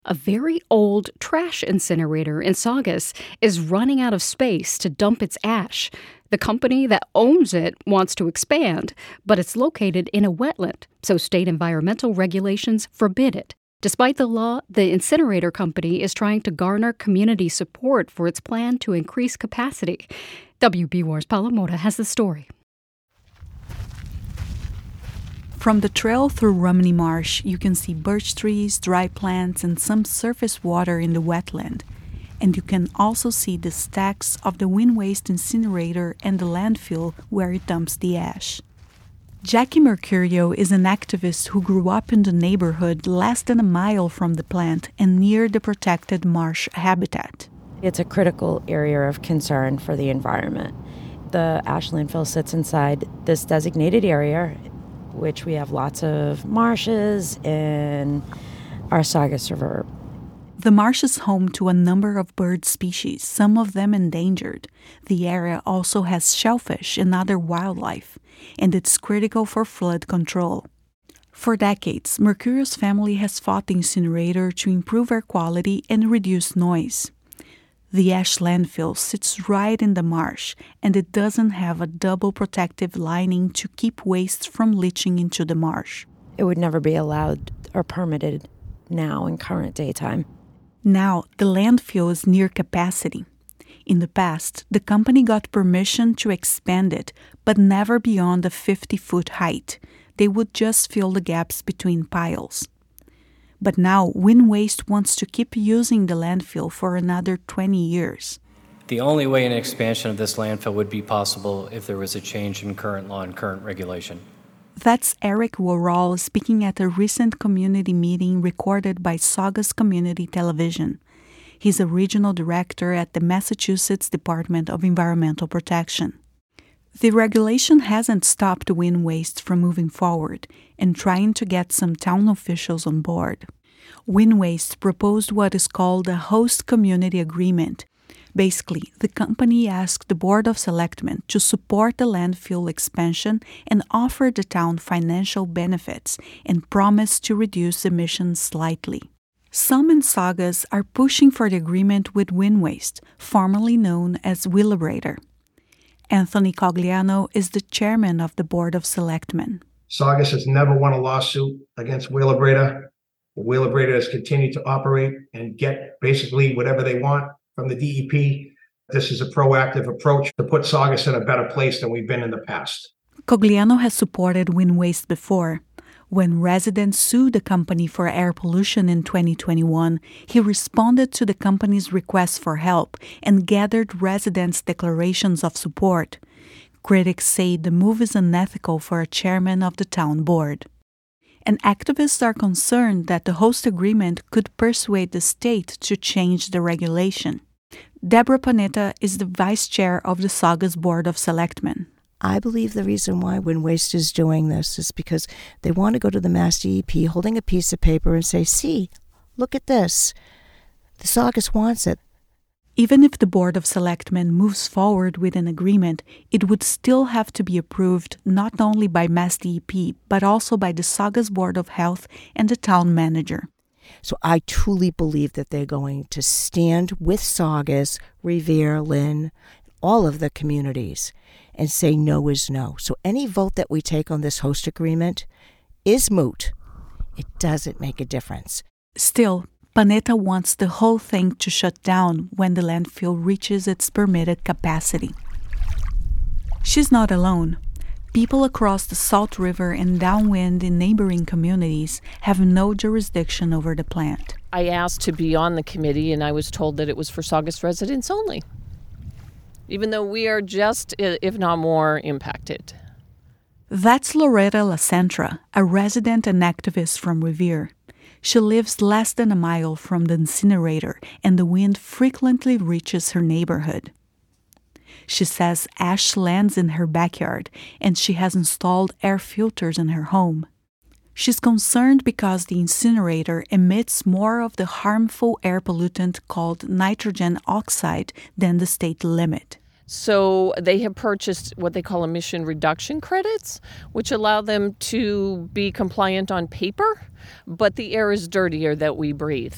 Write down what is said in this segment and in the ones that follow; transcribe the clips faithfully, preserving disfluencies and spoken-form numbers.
A very old trash incinerator in Saugus is running out of space to dump its ash. The company that owns it wants to expand, but it's located in a wetland, so state environmental regulations forbid it. Despite the law, the incinerator company is trying to garner community support for its plan to increase capacity. W B War's Paula Mota has the story. From the trail through Rumney Marsh, you can see birch trees, dry plants, and some surface water in the wetland. And you can also see the stacks of the wind waste incinerator and the landfill where it dumps the ash. Jackie Mercurio is an activist who grew up in the neighborhood less than a mile from the plant and near the protected marsh habitat. It's a critical area of concern for the environment. The ash landfill sits inside this designated area, which we have lots of marshes in our Saugus River. The marsh is home to a number of bird species, some of them endangered. The area also has shellfish and other wildlife, and it's critical for flood control. For decades, Mercurio's family has fought the incinerator to improve air quality and reduce noise. The ash landfill sits right in the marsh, and it doesn't have a double protective lining to keep waste from leaching into the marsh. It would never be allowed or permitted now in current daytime. Now, the landfill is near capacity. In the past, the company got permission to expand it, but never beyond a fifty-foot height. They would just fill the gaps between piles. But now, Wind Waste wants to keep using the landfill for another twenty years. The only way an expansion of this landfill would be possible if there was a change in current law and current regulation. That's Eric Worrall speaking at a recent community meeting recorded by Saugus Community Television. He's a regional director at the Massachusetts Department of Environmental Protection. The regulation hasn't stopped Wind Waste from moving forward and trying to get some town officials on board. Wind Waste proposed what is called a host community agreement. Basically, the company asked the Board of Selectmen to support the landfill expansion and offer the town financial benefits and promise to reduce emissions slightly. Some in Saugus are pushing for the agreement with Wind Waste, formerly known as Wheelabrator. Anthony Cogliano is the chairman of the Board of Selectmen. Saugus has never won a lawsuit against Wheelabrator. Wheelabrator has continued to operate and get basically whatever they want from the D E P. This is a proactive approach to put Saugus in a better place than we've been in the past. Cogliano has supported Wind Waste before. When residents sued the company for air pollution in twenty twenty-one, he responded to the company's request for help and gathered residents' declarations of support. Critics say the move is unethical for a chairman of the town board. And activists are concerned that the host agreement could persuade the state to change the regulation. Deborah Panetta is the vice chair of the Saugus Board of Selectmen. I believe the reason why Wind Waste is doing this is because they want to go to the Mass D E P holding a piece of paper and say, see, look at this. The Saugus wants it. Even if the Board of Selectmen moves forward with an agreement, it would still have to be approved not only by Mass D E P, but also by the Saugus Board of Health and the town manager. So I truly believe that they're going to stand with Saugus, Revere, Lynn, all of the communities, and say no is no. So any vote that we take on this host agreement is moot. It doesn't make a difference. Still, Panetta wants the whole thing to shut down when the landfill reaches its permitted capacity. She's not alone. People across the Salt River and downwind in neighboring communities have no jurisdiction over the plant. I asked to be on the committee, and I was told that it was for Saugus residents only, even though we are just, if not more, impacted. That's Loretta LaCentra, a resident and activist from Revere. She lives less than a mile from the incinerator, and the wind frequently reaches her neighborhood. She says ash lands in her backyard, and she has installed air filters in her home. She's concerned because the incinerator emits more of the harmful air pollutant called nitrogen oxide than the state limit. So they have purchased what they call emission reduction credits, which allow them to be compliant on paper, but the air is dirtier that we breathe.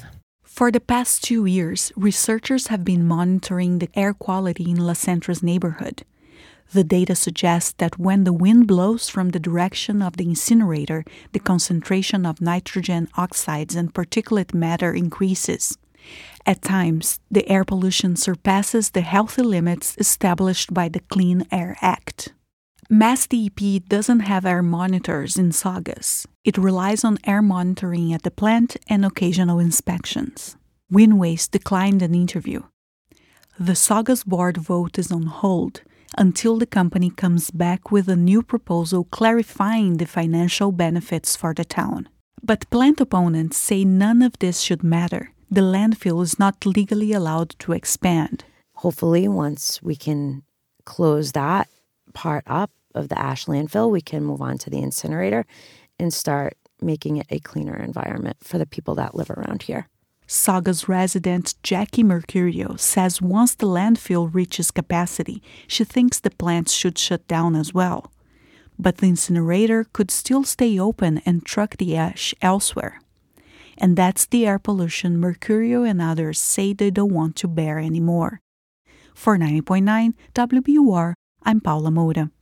For the past two years, researchers have been monitoring the air quality in La Centra's neighborhood. The data suggests that when the wind blows from the direction of the incinerator, the concentration of nitrogen oxides and particulate matter increases. At times, the air pollution surpasses the healthy limits established by the Clean Air Act. Mass D E P doesn't have air monitors in Saugus. It relies on air monitoring at the plant and occasional inspections. Winways declined an interview. The Saugus board vote is on hold until the company comes back with a new proposal clarifying the financial benefits for the town. But plant opponents say none of this should matter. The landfill is not legally allowed to expand. Hopefully, once we can close that part up of the ash landfill, we can move on to the incinerator and start making it a cleaner environment for the people that live around here. Saugus resident Jackie Mercurio says once the landfill reaches capacity, she thinks the plants should shut down as well. But the incinerator could still stay open and truck the ash elsewhere. And that's the air pollution Mercurio and others say they don't want to bear anymore. For ninety point nine W B U R, I'm Paula Moura.